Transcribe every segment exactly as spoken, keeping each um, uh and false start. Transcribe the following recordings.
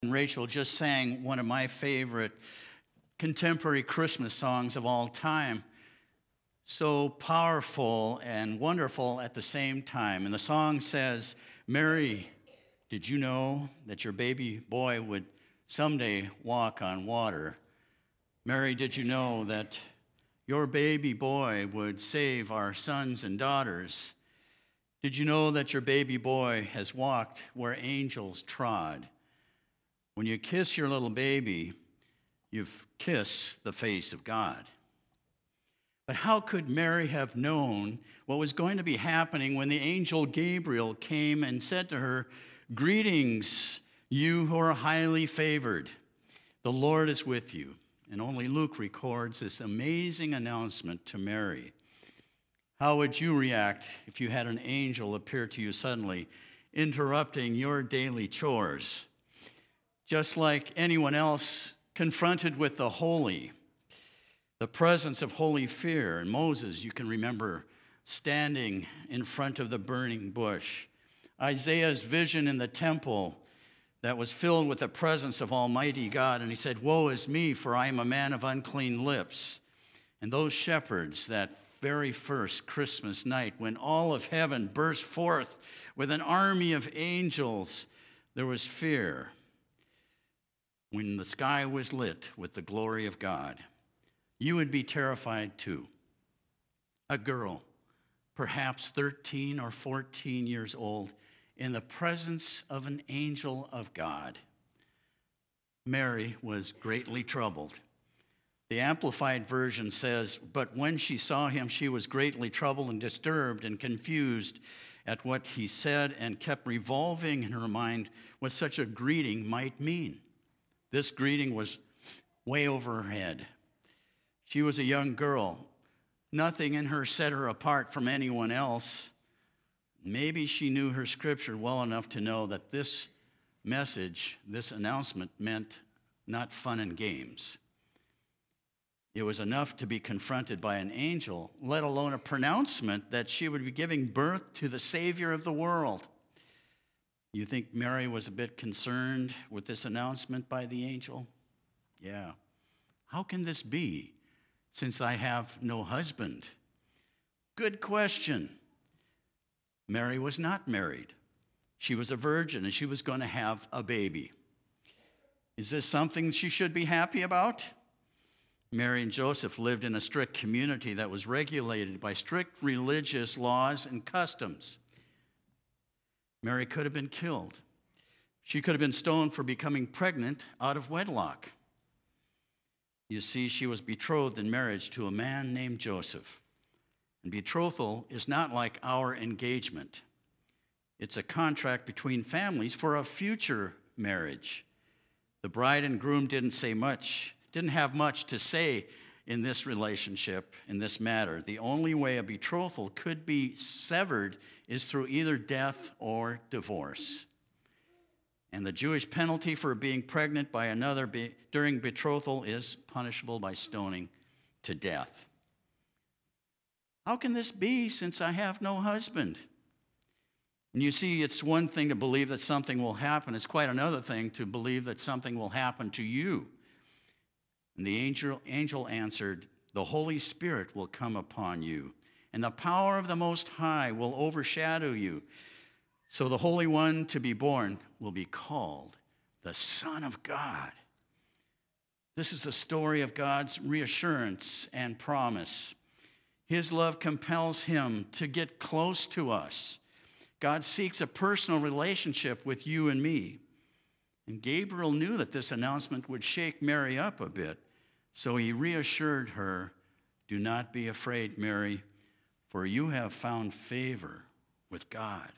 and Rachel just sang one of my favorite contemporary Christmas songs of all time. So powerful and wonderful at the same time. And the song says, Mary, did you know that your baby boy would someday walk on water? Mary, did you know that your baby boy would save our sons and daughters? Did you know that your baby boy has walked where angels trod? When you kiss your little baby, you've kissed the face of God. But how could Mary have known what was going to be happening when the angel Gabriel came and said to her, Greetings, you who are highly favored. The Lord is with you. And only Luke records this amazing announcement to Mary. How would you react if you had an angel appear to you suddenly, interrupting your daily chores? Just like anyone else confronted with the holy, the presence of holy fear. And Moses, you can remember standing in front of the burning bush. Isaiah's vision in the temple that was filled with the presence of Almighty God. And he said, Woe is me, for I am a man of unclean lips. And those shepherds that very first Christmas night, when all of heaven burst forth with an army of angels, there was fear. When the sky was lit with the glory of God, you would be terrified too. A girl, perhaps thirteen or fourteen years old, in the presence of an angel of God. Mary was greatly troubled. The Amplified Version says, But when she saw him, she was greatly troubled and disturbed and confused at what he said, and kept revolving in her mind what such a greeting might mean. This greeting was way over her head. She was a young girl. Nothing in her set her apart from anyone else. Maybe she knew her scripture well enough to know that this message, this announcement, meant not fun and games. It was enough to be confronted by an angel, let alone a pronouncement that she would be giving birth to the Savior of the world. You think Mary was a bit concerned with this announcement by the angel? Yeah. How can this be, since I have no husband? Good question. Mary was not married. She was a virgin, and she was going to have a baby. Is this something she should be happy about? Mary and Joseph lived in a strict community that was regulated by strict religious laws and customs. Mary could have been killed. She could have been stoned for becoming pregnant out of wedlock. You see, she was betrothed in marriage to a man named Joseph. And betrothal is not like our engagement. It's a contract between families for a future marriage. The bride and groom didn't say much, didn't have much to say in this relationship, in this matter. The only way a betrothal could be severed is through either death or divorce. And the Jewish penalty for being pregnant by another be, during betrothal is punishable by stoning to death. How can this be, since I have no husband? And you see, it's one thing to believe that something will happen. It's quite another thing to believe that something will happen to you. And the angel, angel answered, The Holy Spirit will come upon you, and the power of the Most High will overshadow you. So the Holy One to be born will be called the Son of God. This is the story of God's reassurance and promise. His love compels him to get close to us. God seeks a personal relationship with you and me. And Gabriel knew that this announcement would shake Mary up a bit. So he reassured her, Do not be afraid, Mary, for you have found favor with God.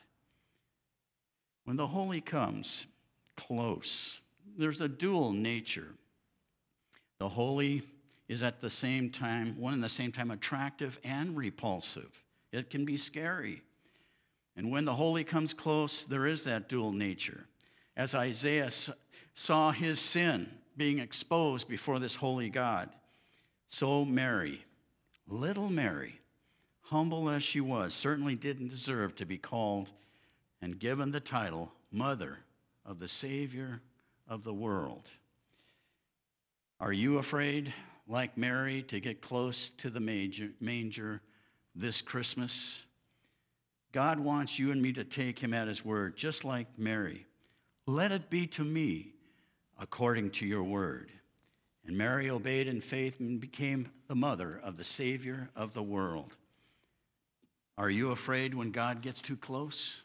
When the Holy comes close, there's a dual nature. The Holy is at the same time, one and the same time, attractive and repulsive. It can be scary. And when the Holy comes close, there is that dual nature. As Isaiah saw his sin being exposed before this holy God, so Mary, little Mary, humble as she was, certainly didn't deserve to be called and given the title Mother of the Savior of the world. Are you afraid, like Mary, to get close to the manger, manger this Christmas? God wants you and me to take him at his word, just like Mary. Let it be to me according to your word. And Mary obeyed in faith and became the mother of the Savior of the world. Are you afraid when God gets too close?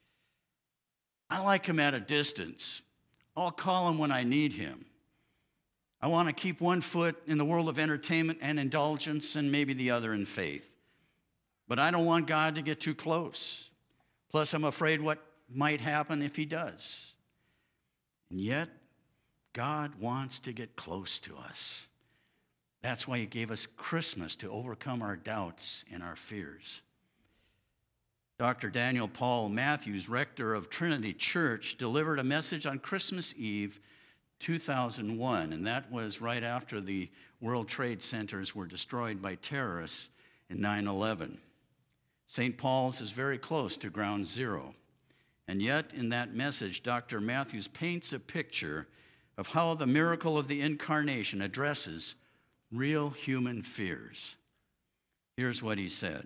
I like him at a distance. I'll call him when I need him. I want to keep one foot in the world of entertainment and indulgence and maybe the other in faith. But I don't want God to get too close. Plus, I'm afraid what might happen if he does. And yet, God wants to get close to us. That's why he gave us Christmas, to overcome our doubts and our fears. Doctor Daniel Paul Matthews, rector of Trinity Church, delivered a message on Christmas Eve two thousand one, and that was right after the World Trade Centers were destroyed by terrorists in nine eleven. Saint Paul's is very close to ground zero. And yet, in that message, Doctor Matthews paints a picture of how the miracle of the incarnation addresses real human fears. Here's what he said.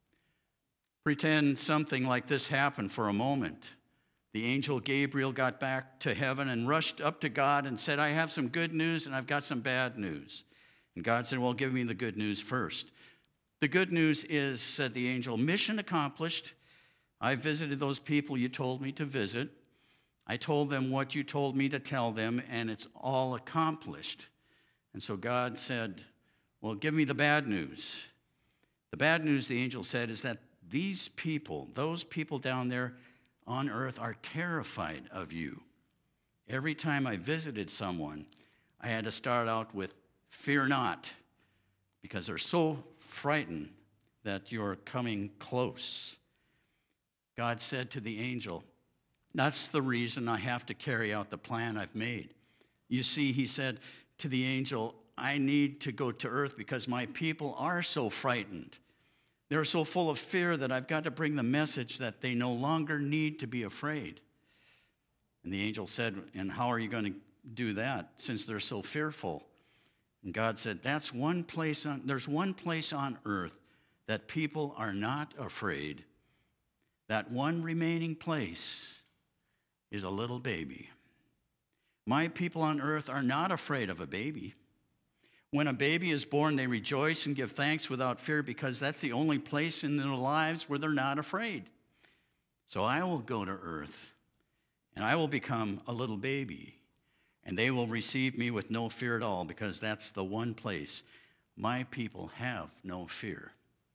Pretend something like this happened for a moment. The angel Gabriel got back to heaven and rushed up to God and said, I have some good news and I've got some bad news. And God said, well, give me the good news first. The good news is, said the angel, mission accomplished. I visited those people you told me to visit. I told them what you told me to tell them, and it's all accomplished. And so God said, well, give me the bad news. The bad news, the angel said, is that these people, those people down there on earth, are terrified of you. Every time I visited someone, I had to start out with, fear not, because they're so frightened that you're coming close. God said to the angel, that's the reason I have to carry out the plan I've made. You see, he said to the angel, I need to go to earth because my people are so frightened. They're so full of fear that I've got to bring the message that they no longer need to be afraid. And the angel said, and how are you going to do that since they're so fearful? And God said, that's one place on, there's one place on earth that people are not afraid. That one remaining place is a little baby. My people on earth are not afraid of a baby. When a baby is born, they rejoice and give thanks without fear because that's the only place in their lives where they're not afraid. So I will go to earth, and I will become a little baby, and they will receive me with no fear at all because that's the one place my people have no fear.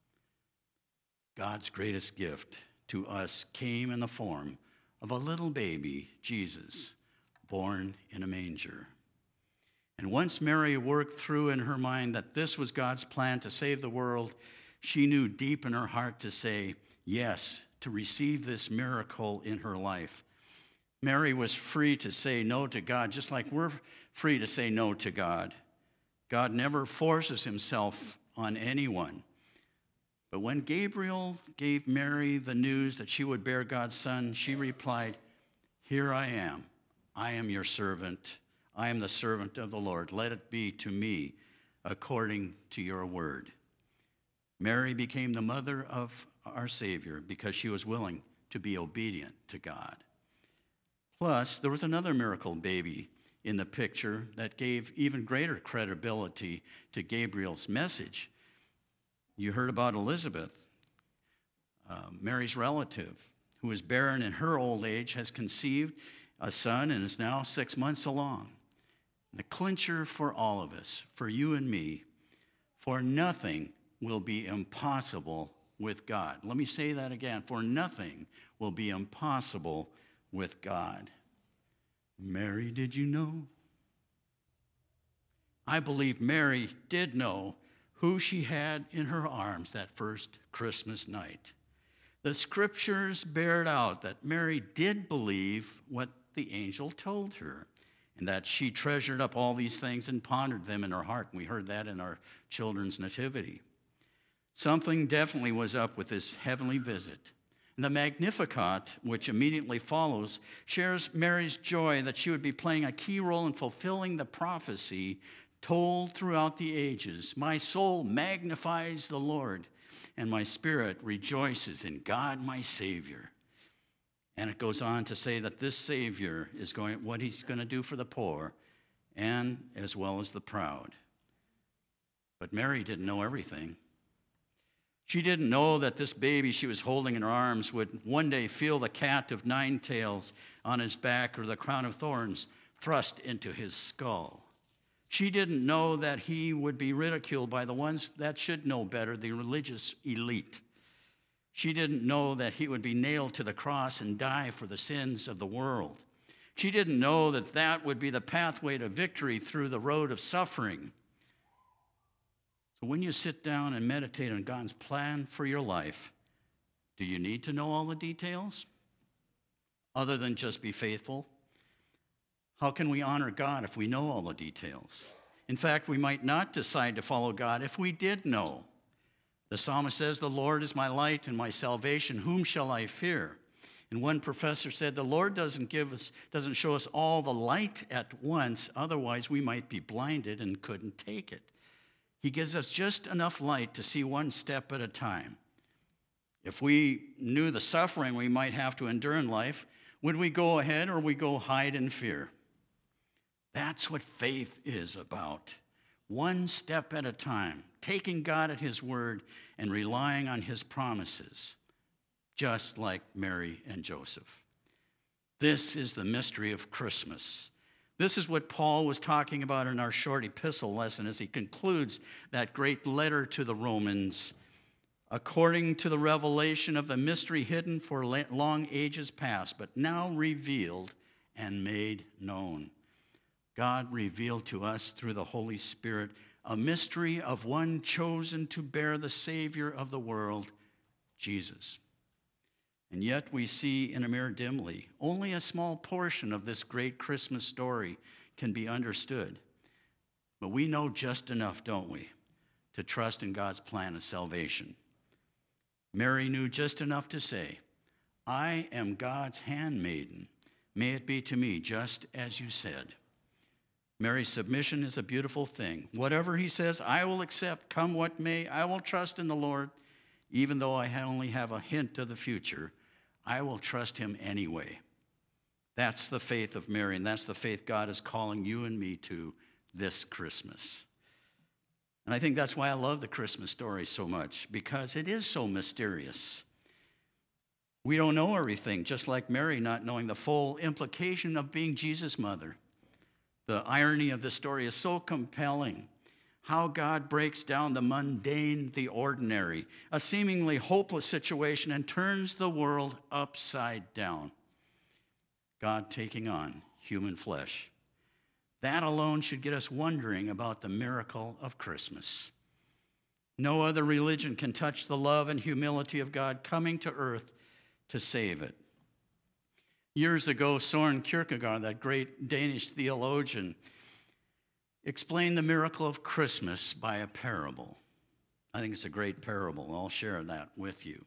God's greatest gift to us came in the form of a little baby, Jesus, born in a manger. And once Mary worked through in her mind that this was God's plan to save the world, she knew deep in her heart to say yes, to receive this miracle in her life. Mary was free to say no to God, just like we're free to say no to God. God never forces himself on anyone. But when Gabriel gave Mary the news that she would bear God's son, she replied, here I am. I am your servant. I am the servant of the Lord. Let it be to me according to your word. Mary became the mother of our Savior because she was willing to be obedient to God. Plus, there was another miracle baby in the picture that gave even greater credibility to Gabriel's message. You heard about Elizabeth, uh, Mary's relative, who is barren in her old age, has conceived a son and is now six months along. The clincher for all of us, for you and me, for nothing will be impossible with God. Let me say that again. For nothing will be impossible with God. Mary, did you know? I believe Mary did know who she had in her arms that first Christmas night. The scriptures bear it out that Mary did believe what the angel told her, and that she treasured up all these things and pondered them in her heart. And we heard that in our children's nativity. Something definitely was up with this heavenly visit. And the Magnificat, which immediately follows, shares Mary's joy that she would be playing a key role in fulfilling the prophecy told throughout the ages. My soul magnifies the Lord, and my spirit rejoices in God my Savior. And it goes on to say that this Savior is going, what he's going to do for the poor, and as well as the proud. But Mary didn't know everything. She didn't know that this baby she was holding in her arms would one day feel the cat of nine tails on his back or the crown of thorns thrust into his skull. She didn't know that he would be ridiculed by the ones that should know better, the religious elite. She didn't know that he would be nailed to the cross and die for the sins of the world. She didn't know that that would be the pathway to victory through the road of suffering. So when you sit down and meditate on God's plan for your life, do you need to know all the details? Other than just be faithful? How can we honor God if we know all the details? In fact, we might not decide to follow God if we did know. The psalmist says, "The Lord is my light and my salvation. Whom shall I fear?" And one professor said, the Lord doesn't give us, doesn't show us all the light at once, otherwise we might be blinded and couldn't take it. He gives us just enough light to see one step at a time. If we knew the suffering we might have to endure in life, would we go ahead or would we go hide in fear? That's what faith is about. One step at a time, taking God at his word and relying on his promises, just like Mary and Joseph. This is the mystery of Christmas. This is what Paul was talking about in our short epistle lesson as he concludes that great letter to the Romans. According to the revelation of the mystery hidden for long ages past, but now revealed and made known. God revealed to us through the Holy Spirit a mystery of one chosen to bear the Savior of the world, Jesus. And yet we see in a mirror dimly, only a small portion of this great Christmas story can be understood. But we know just enough, don't we, to trust in God's plan of salvation. Mary knew just enough to say, I am God's handmaiden. May it be to me just as you said. Mary's submission is a beautiful thing. Whatever he says, I will accept. Come what may, I will trust in the Lord. Even though I only have a hint of the future, I will trust him anyway. That's the faith of Mary, and that's the faith God is calling you and me to this Christmas. And I think that's why I love the Christmas story so much, because it is so mysterious. We don't know everything, just like Mary not knowing the full implication of being Jesus' mother. The irony of this story is so compelling. How God breaks down the mundane, the ordinary, a seemingly hopeless situation, and turns the world upside down. God taking on human flesh. That alone should get us wondering about the miracle of Christmas. No other religion can touch the love and humility of God coming to earth to save it. Years ago, Søren Kierkegaard, that great Danish theologian, explained the miracle of Christmas by a parable. I think it's a great parable. I'll share that with you.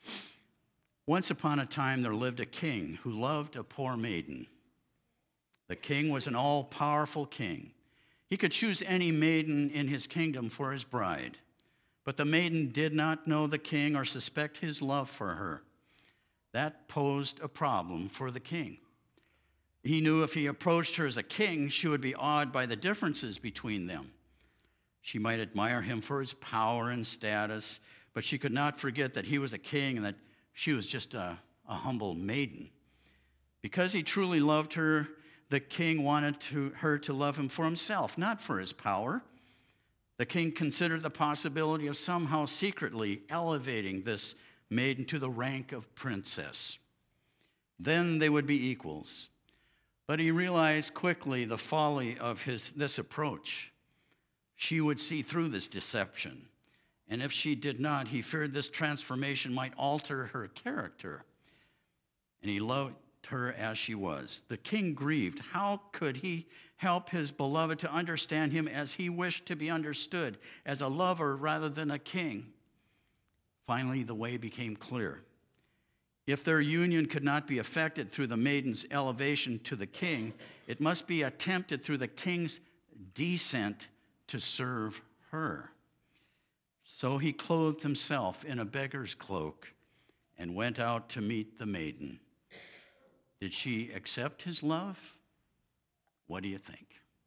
Once upon a time, there lived a king who loved a poor maiden. The king was an all-powerful king. He could choose any maiden in his kingdom for his bride, but the maiden did not know the king or suspect his love for her. That posed a problem for the king. He knew if he approached her as a king, she would be awed by the differences between them. She might admire him for his power and status, but she could not forget that he was a king and that she was just a, a humble maiden. Because he truly loved her, the king wanted to, her to love him for himself, not for his power. The king considered the possibility of somehow secretly elevating this maiden to the rank of princess. Then they would be equals. But he realized quickly the folly of his this approach. She would see through this deception. And if she did not, he feared this transformation might alter her character. And he loved her as she was. The king grieved. How could he help his beloved to understand him as he wished to be understood, as a lover rather than a king? Finally, the way became clear. If their union could not be effected through the maiden's elevation to the king, it must be attempted through the king's descent to serve her. So he clothed himself in a beggar's cloak and went out to meet the maiden. Did she accept his love? What do you think?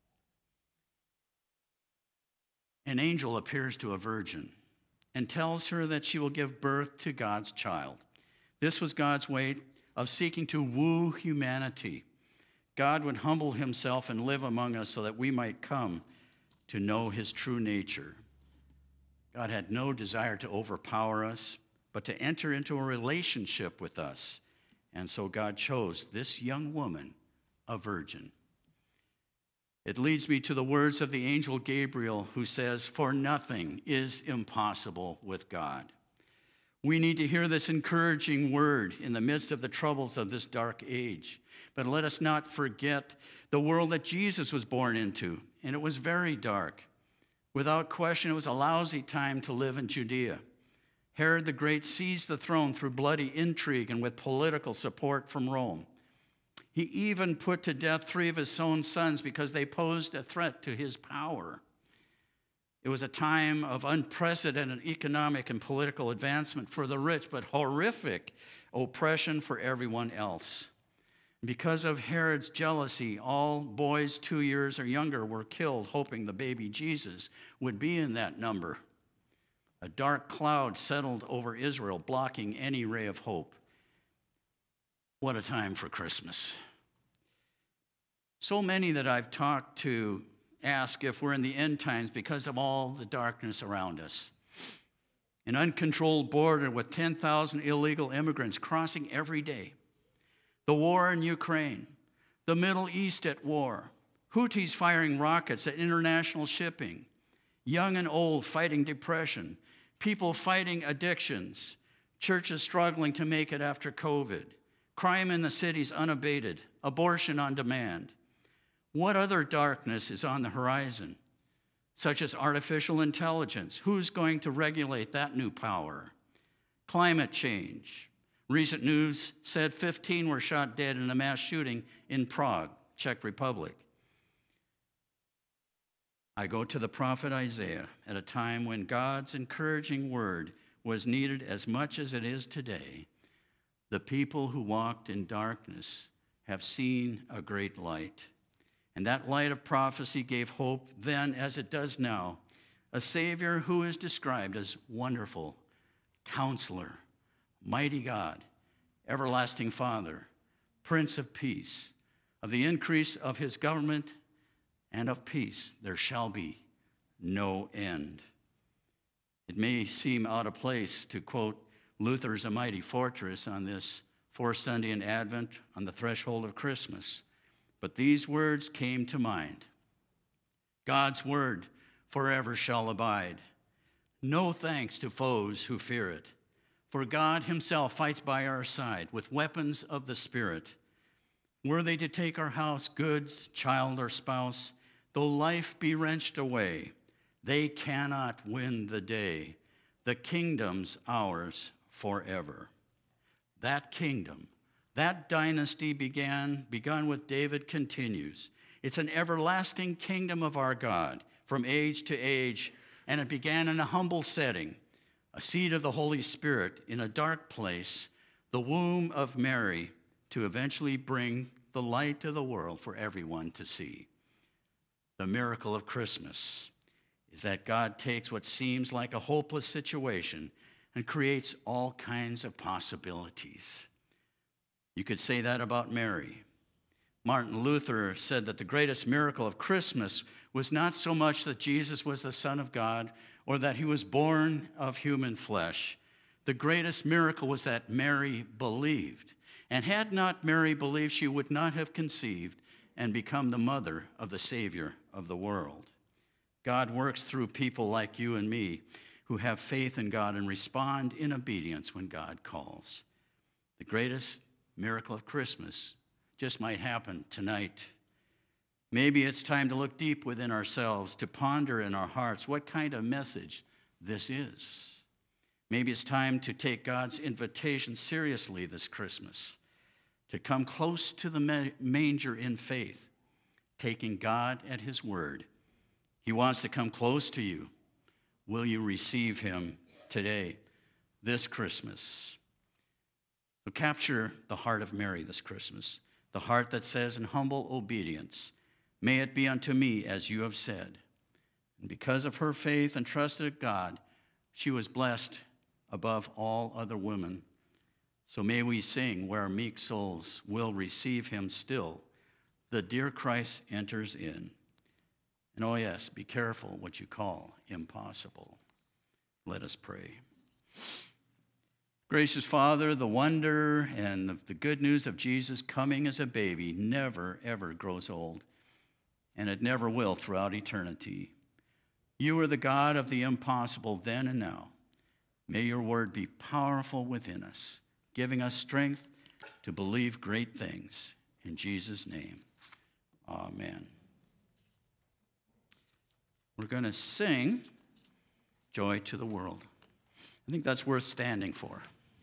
An angel appears to a virgin and tells her that she will give birth to God's child. This was God's way of seeking to woo humanity. God would humble himself and live among us so that we might come to know his true nature. God had no desire to overpower us, but to enter into a relationship with us. And so God chose this young woman, a virgin. It leads me to the words of the angel Gabriel, who says, "For nothing is impossible with God." We need to hear this encouraging word in the midst of the troubles of this dark age. But let us not forget the world that Jesus was born into, and it was very dark. Without question, it was a lousy time to live in Judea. Herod the Great seized the throne through bloody intrigue and with political support from Rome. He even put to death three of his own sons because they posed a threat to his power. It was a time of unprecedented economic and political advancement for the rich, but horrific oppression for everyone else. Because of Herod's jealousy, all boys two years or younger were killed, hoping the baby Jesus would be in that number. A dark cloud settled over Israel, blocking any ray of hope. What a time for Christmas. So many that I've talked to ask if we're in the end times because of all the darkness around us. An uncontrolled border with ten thousand illegal immigrants crossing every day. The war in Ukraine. The Middle East at war. Houthis firing rockets at international shipping. Young and old fighting depression. People fighting addictions. Churches struggling to make it after COVID. Crime in the cities unabated. Abortion on demand. What other darkness is on the horizon, such as artificial intelligence? Who's going to regulate that new power? Climate change. Recent news said fifteen were shot dead in a mass shooting in Prague, Czech Republic. I go to the prophet Isaiah at a time when God's encouraging word was needed as much as it is today. The people who walked in darkness have seen a great light. And that light of prophecy gave hope then as it does now. A Savior who is described as wonderful, Counselor, Mighty God, Everlasting Father, Prince of Peace. Of the increase of his government and of peace there shall be no end. It may seem out of place to quote Luther's A Mighty Fortress on this fourth Sunday in Advent on the threshold of Christmas. But these words came to mind. God's word forever shall abide. No thanks to foes who fear it, for God himself fights by our side with weapons of the Spirit. Were they to take our house, goods, child, or spouse, though life be wrenched away, they cannot win the day. The kingdom's ours forever. That kingdom, that dynasty began, begun with David continues. It's an everlasting kingdom of our God from age to age, and it began in a humble setting, a seed of the Holy Spirit in a dark place, the womb of Mary, to eventually bring the light to the world for everyone to see. The miracle of Christmas is that God takes what seems like a hopeless situation and creates all kinds of possibilities. You could say that about Mary. Martin Luther said that the greatest miracle of Christmas was not so much that Jesus was the Son of God or that he was born of human flesh. The greatest miracle was that Mary believed. And had not Mary believed, she would not have conceived and become the mother of the Savior of the world. God works through people like you and me who have faith in God and respond in obedience when God calls. The greatest miracle of Christmas just might happen tonight. Maybe it's time to look deep within ourselves, to ponder in our hearts what kind of message this is. Maybe it's time to take God's invitation seriously this Christmas, to come close to the manger in faith, taking God at his word. He wants to come close to you. Will you receive him today, this Christmas? So capture the heart of Mary this Christmas, the heart that says in humble obedience, "May it be unto me as you have said." And because of her faith and trust in God, she was blessed above all other women. So may we sing, where meek souls will receive him still, the dear Christ enters in. And oh yes, be careful what you call impossible. Let us pray. Gracious Father, the wonder and the good news of Jesus coming as a baby never, ever grows old, and it never will throughout eternity. You are the God of the impossible then and now. May your word be powerful within us, giving us strength to believe great things. In Jesus' name, amen. We're going to sing Joy to the World. I think that's worth standing for.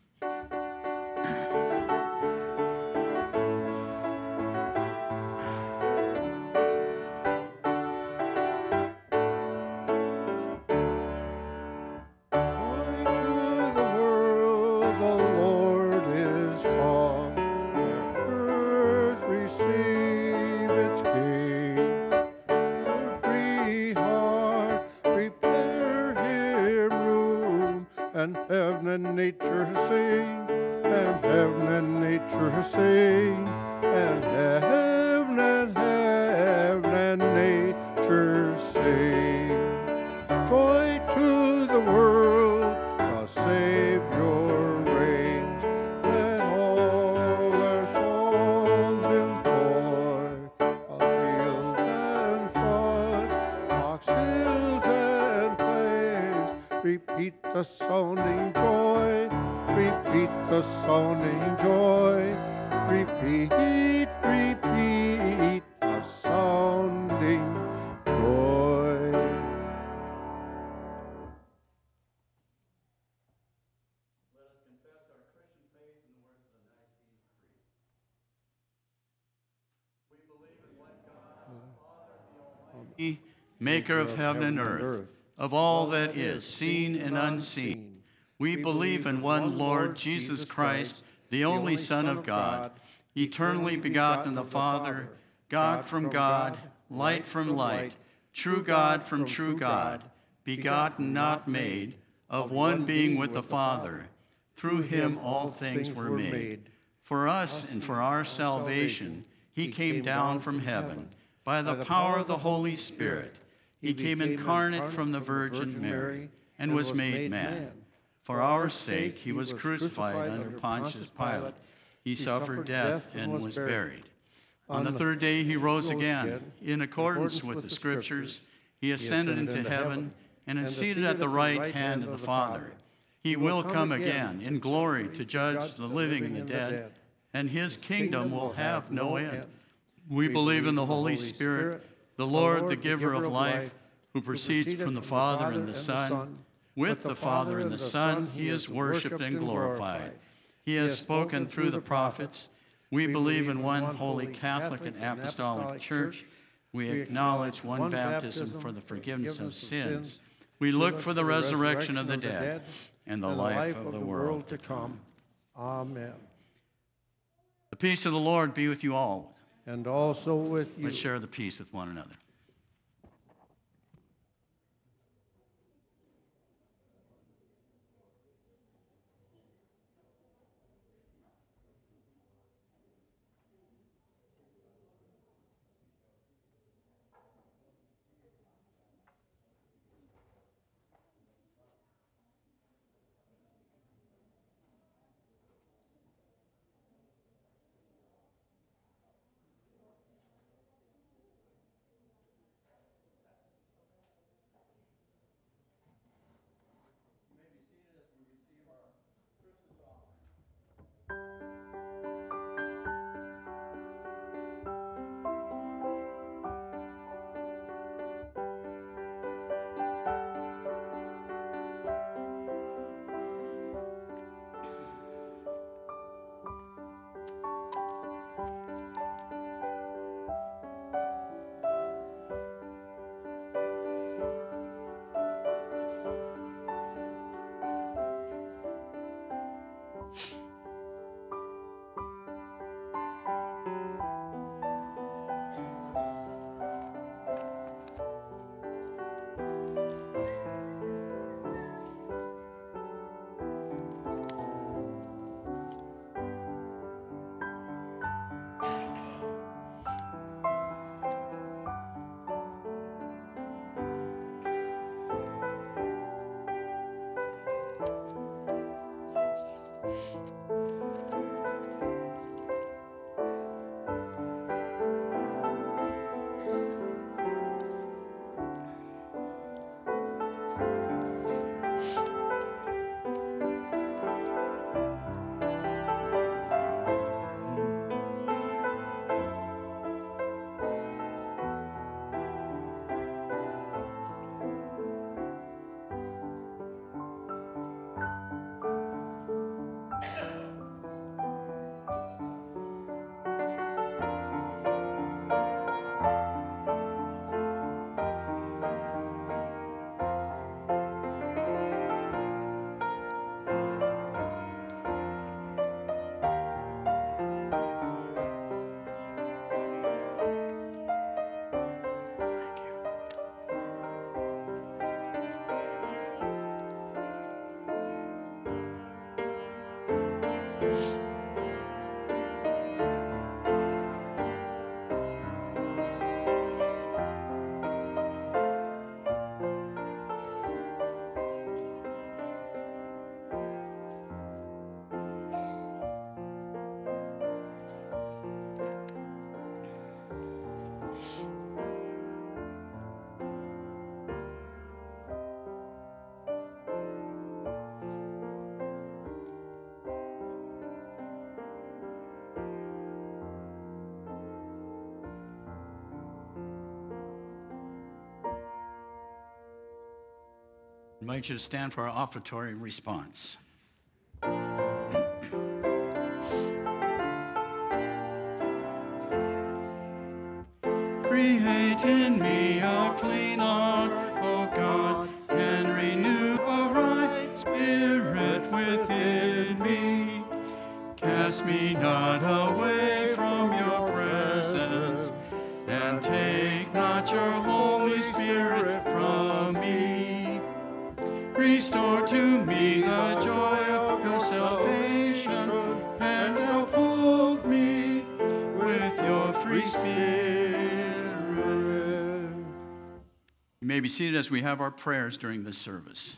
And heaven and nature sing, and heaven and nature sing, and heaven and heaven and nature sing. Joy to the world, the Savior reigns. Let all their songs employ of fields and flood, rocks, hills, and plains. Repeat the sounding joy, repeat the sounding joy, repeat, repeat the sounding joy. Let us confess our Christian faith in the words of the Nicene Creed. We believe in one God, the Father, the Almighty, maker of heaven and earth, of all that is seen and unseen. We believe in one Lord Jesus Christ, the only Son of God, eternally begotten of the Father, God from God, light from light, true God from true God, begotten, not made, of one being with the Father. Through him all things were made. For us and for our salvation, he came down from heaven by the power of the Holy Spirit. He came incarnate from the Virgin Mary and was made man. For our sake he was crucified under Pontius Pilate. He suffered death and was buried. On the third day he rose again. In accordance with the Scriptures, he ascended into heaven and is seated at the right hand of the Father. He will come again in glory to judge the living and the dead, and his kingdom will have no end. We believe in the Holy Spirit, the Lord, the giver of life, who proceeds from the Father and the Son. With the Father and the Son, he is worshipped and glorified. He has spoken through the prophets. We believe in one holy Catholic and Apostolic Church. We acknowledge one baptism for the forgiveness of sins. We look for the resurrection of the dead and the life of the world to come. Amen. The peace of the Lord be with you all. And also with you. Let's share the peace with one another. I invite you to stand for our offertory response. Create in me a clean heart, O God, and renew a right spirit within me. Cast me not away from your presence, and take not your Holy Spirit from me. Restore to me the joy of your salvation, and uphold me with your free spirit. You may be seated as we have our prayers during this service.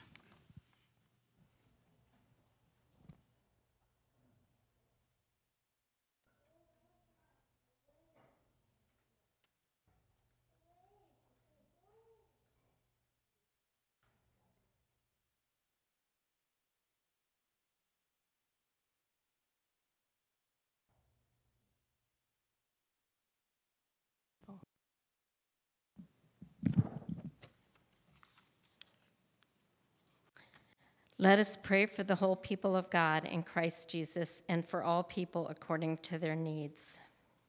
Let us pray for the whole people of God in Christ Jesus and for all people according to their needs.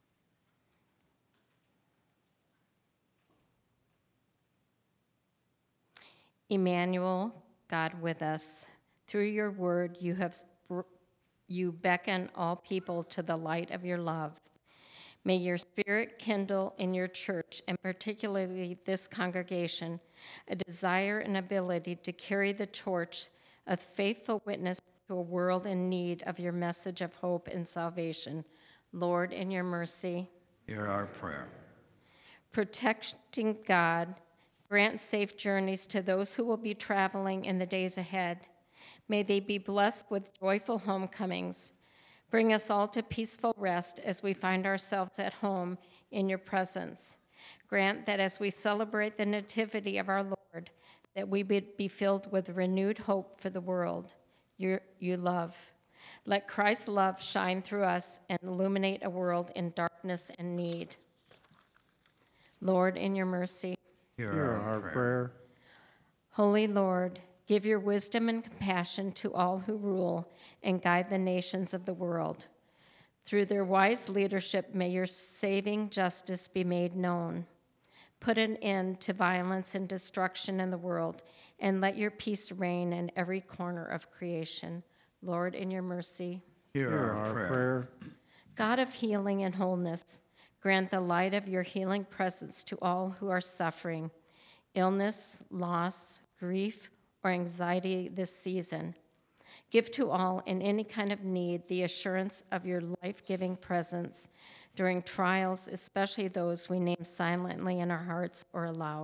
Emmanuel, God with us, through your word you have you beckon all people to the light of your love. May your spirit kindle in your church, and particularly this congregation, a desire and ability to carry the torch, a faithful witness to a world in need of your message of hope and salvation. Lord, in your mercy, hear our prayer. Protecting God, grant safe journeys to those who will be traveling in the days ahead. May they be blessed with joyful homecomings. Bring us all to peaceful rest as we find ourselves at home in your presence. Grant that as we celebrate the nativity of our Lord, that we would be filled with renewed hope for the world you, you love. Let Christ's love shine through us and illuminate a world in darkness and need. Lord, in your mercy, hear Hear our, our prayer. prayer. Holy Lord, give your wisdom and compassion to all who rule and guide the nations of the world. Through their wise leadership, may your saving justice be made known. Put an end to violence and destruction in the world, and let your peace reign in every corner of creation. Lord, in your mercy, Hear, Hear our, our prayer. prayer. God of healing and wholeness, grant the light of your healing presence to all who are suffering illness, loss, grief, or anxiety this season. Give to all in any kind of need the assurance of your life-giving presence during trials, especially those we name silently in our hearts or aloud.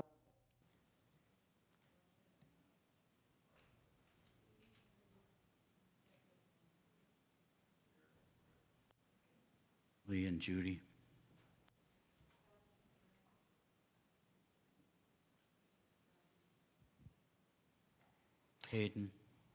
Lee and Judy. Hayden.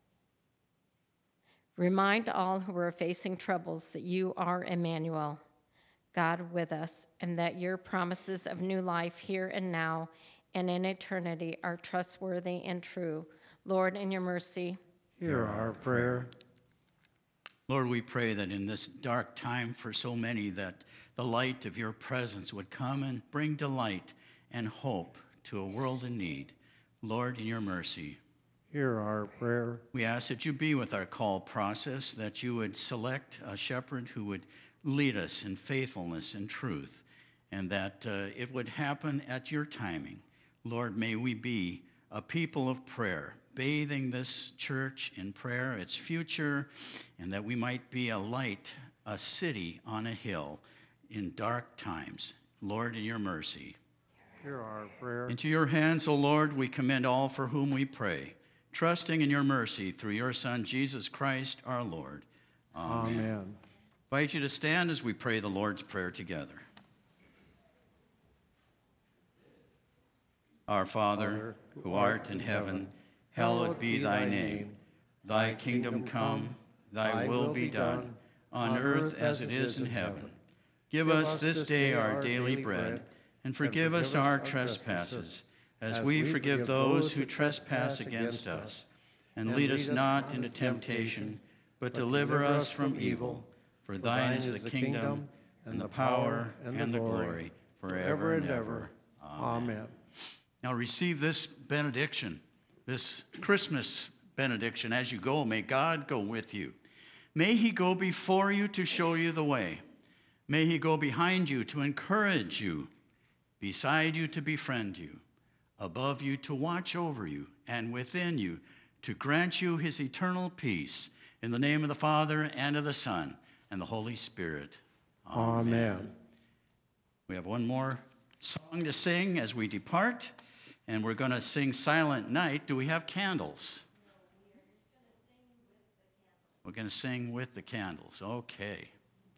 Remind all who are facing troubles that you are Emmanuel, God with us, and that your promises of new life here and now and in eternity are trustworthy and true. Lord, in your mercy, Hear our prayer. Lord, we pray that in this dark time for so many, that the light of your presence would come and bring delight and hope to a world in need. Lord, in your mercy, Hear our prayer. we ask that you be with our call process, that you would select a shepherd who would lead us in faithfulness and truth, and that uh, it would happen at your timing. Lord, may we be a people of prayer, bathing this church in prayer, its future, and that we might be a light, a city on a hill in dark times. Lord, in your mercy. Hear our prayer. Into your hands, O Lord, we commend all for whom we pray, trusting in your mercy through your Son, Jesus Christ, our Lord. Amen. Amen. I invite you to stand as we pray the Lord's Prayer together. Our Father, who art in heaven, hallowed be thy name. Thy kingdom come, thy will be done, on earth as it is in heaven. Give us this day our daily bread, and forgive us our trespasses, as we forgive those who trespass against us. And lead us not into temptation, but deliver us from evil. For thine is the kingdom, and the power, and the glory, forever and ever. Amen. Now receive this benediction, this Christmas benediction. As you go, may God go with you. May he go before you to show you the way. May he go behind you to encourage you, beside you to befriend you, above you to watch over you, and within you to grant you his eternal peace. In the name of the Father, and of the Son, and the Holy Spirit. Amen. Amen. We have one more song to sing as we depart, and we're going to sing Silent Night. Do we have candles? We're going to sing with the candles. Okay.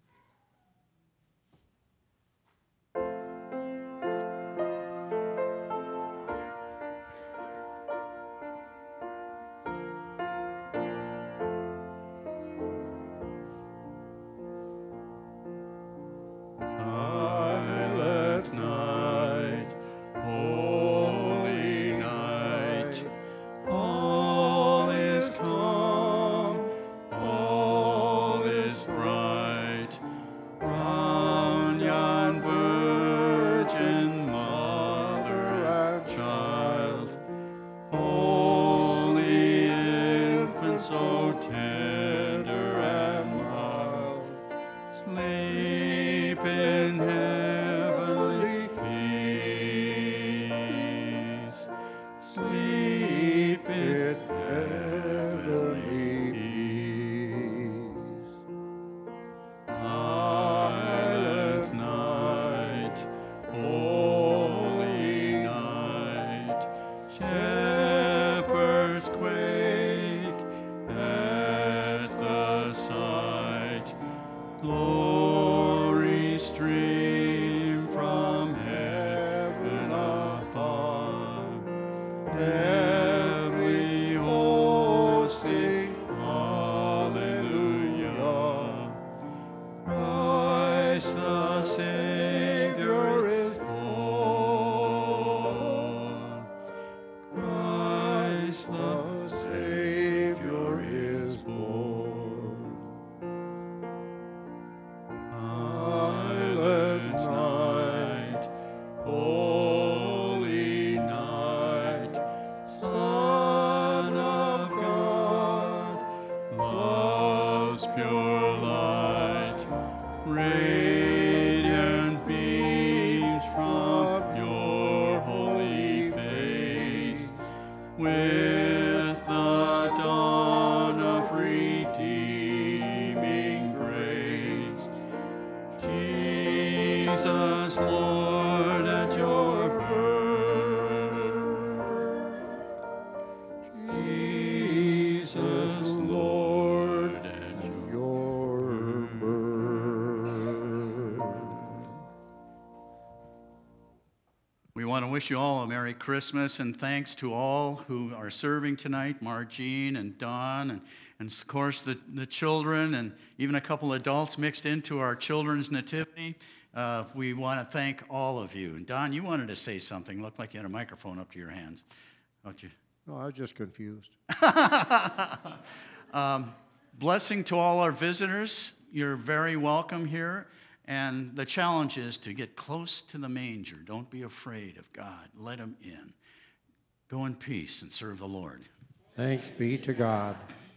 Wish you all a Merry Christmas, and thanks to all who are serving tonight, Margene and Don, and, and of course the, the children, and even a couple adults mixed into our children's nativity. Uh, we want to thank all of you. And Don, you wanted to say something. Looked like you had a microphone up to your hands. Don't you? No, I was just confused. um, blessing to all our visitors. You're very welcome here. And the challenge is to get close to the manger. Don't be afraid of God. Let him in. Go in peace and serve the Lord. Thanks be to God.